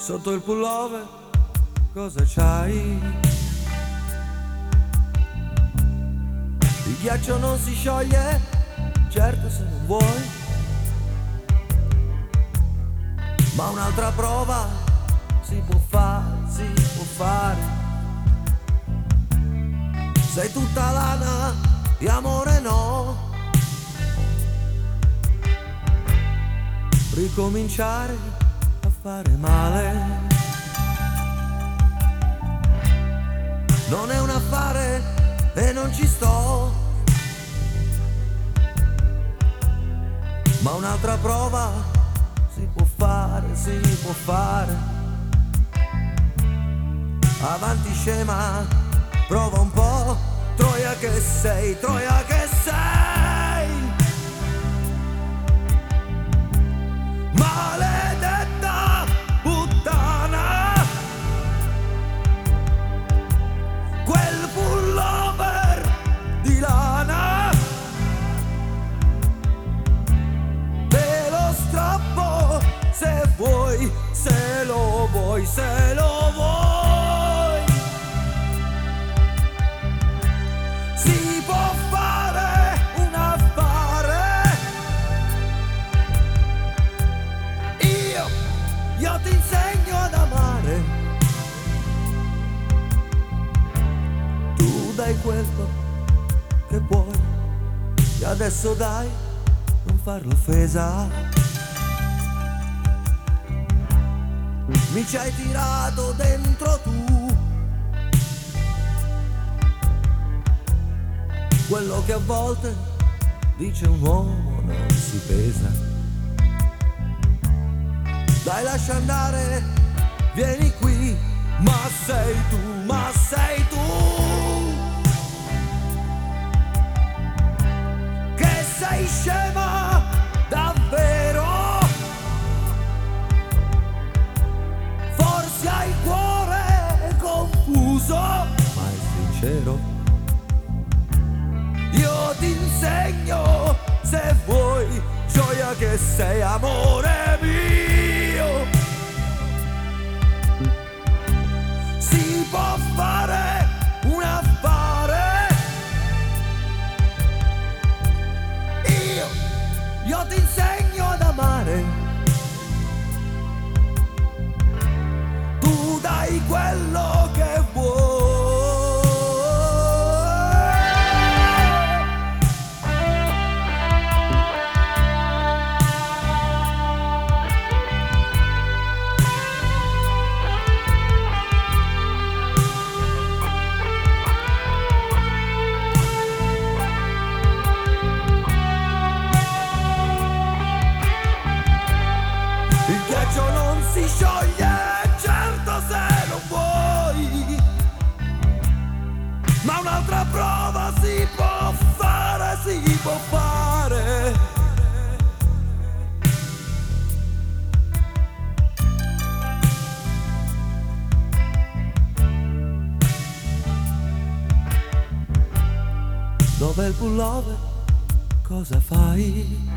Sotto il pullover cosa c'hai? Il ghiaccio non si scioglie, certo se non vuoi, ma un'altra prova si può fare. Sei tutta lana, di amore no. Ricominciare a fare male non è un affare e non ci sto, ma un'altra prova si può fare. Avanti scema, prova un po', troia che sei, maledetta puttana. Quel pullover di lana te lo strappo se vuoi, se lo vuoi. Si può fare un affare. Io ti insegno ad amare. Tu dai quello che puoi e adesso dai, non farlo offesa. Mi ci hai tirato dentro tu, quello che a volte dice un uomo non si pesa. Dai, lascia andare, vieni qui, ma sei tu. Che sei scema, davvero. Forse hai il cuore confuso, ma è sincero. Io ti insegno, se vuoi, gioia che sei, amore mio. Si può fare un affare. Io ti insegno ad amare. Tu dai quello che vuoi. Il ghiaccio non si scioglie, certo se non vuoi, ma un'altra prova si può fare. Dov'è il pullover? Cosa fai?